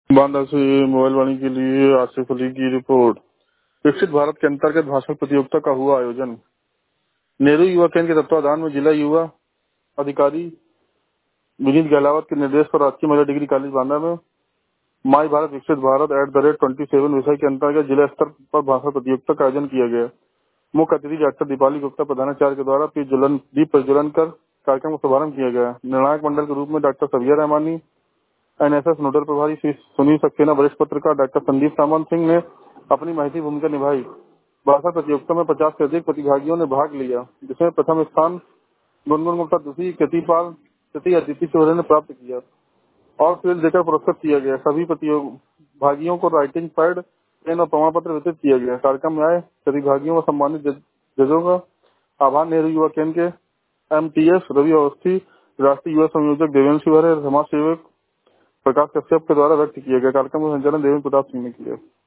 बांदा से मोबाइल वाणी के लिए आसिफ अली की रिपोर्ट। विकसित भारत के अंतर्गत भाषण प्रतियोगिता का हुआ आयोजन। नेहरू युवा केंद्र के तत्वाधान में जिला युवा अधिकारी विनीत गहलावत के निर्देश पर राजकीय महिला डिग्री कॉलेज बांदा में माई भारत विकसित भारत @27 विषय के अंतर्गत जिला स्तर पर भाषण प्रतियोगिता का आयोजन किया गया। मुख्य अतिथि डॉक्टर दीपाली गुप्ता प्रधानाचार्य के द्वारा दीप प्रज्वलन कर कार्यक्रम का शुभारंभ किया गया। निर्णायक मंडल के रूप में doctor Sabiya Rahmani, NSS nodal प्रभारी श्री सुनील सक्सेना, वरिष्ठ पत्रकार डॉक्टर संदीप सामंत सिंह ने अपनी महती भूमिका निभाई। भाषण प्रतियोगिता में 50 से अधिक प्रतिभागियों ने भाग लिया, जिसमें प्रथम स्थान गुनगुन गुप्ता, दूसरी कृतिपाल, तृतीय अदिति चौधरी ने प्राप्त किया और फिर देकर पुरस्कृत किया गया। सभी प्रतिभागियों को राइटिंग पैड, पेन और प्रमाण पत्र वितरित किया गया। कार्यक्रम में आए प्रतिभागियों व सम्मानित जजों का आभार नेहरू युवा केंद्र के एमटीएस रवि अवस्थी, राष्ट्रीय युवा संयोजक देवेंद्र शिवहरे, समाज सेवक प्रकाश कश्यप के द्वारा व्यक्त किया गया। कार्यक्रम का संचालन देवेंद्र प्रताप सिंह ने किया।